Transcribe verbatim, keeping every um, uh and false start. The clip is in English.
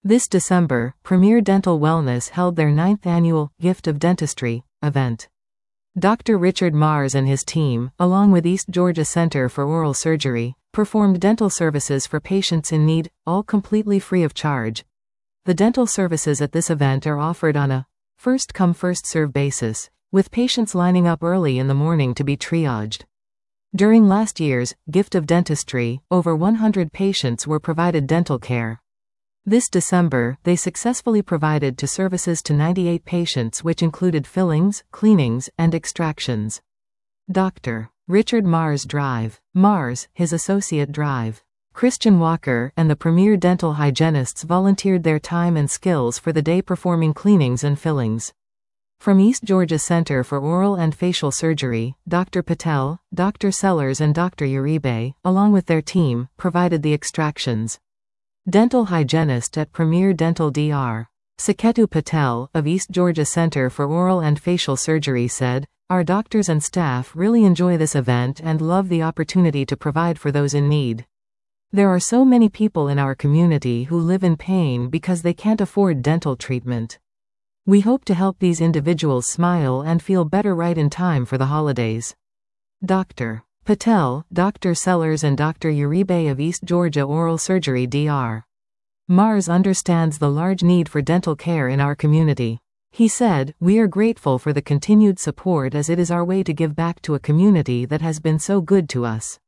This December, Premier Dental Wellness held their ninth annual Gift of Dentistry event. Doctor Richard Mars and his team, along with East Georgia Center for Oral Surgery, performed dental services for patients in need, all completely free of charge. The dental services at this event are offered on a first-come first-serve basis, with patients lining up early in the morning to be triaged. During last year's Gift of Dentistry, over one hundred patients were provided dental care. This December, they successfully provided to services to ninety-eight patients, which included fillings, cleanings, and extractions. Doctor Richard Mars Drive. Mars, his associate Drive. Christian Walker and the premier dental hygienists volunteered their time and skills for the day performing cleanings and fillings. From East Georgia Center for Oral and Facial Surgery, Doctor Patel, Doctor Sellers and Doctor Uribe, along with their team, provided the extractions. Dental hygienist at Premier Dental Doctor Saketu Patel, of East Georgia Center for Oral and Facial Surgery said, "Our doctors and staff really enjoy this event and love the opportunity to provide for those in need. There are so many people in our community who live in pain because they can't afford dental treatment. We hope to help these individuals smile and feel better right in time for the holidays." Doctor Patel, Doctor Sellers and Doctor Uribe of East Georgia Oral Surgery Doctor Mars understands the large need for dental care in our community. He said, "We are grateful for the continued support as it is our way to give back to a community that has been so good to us."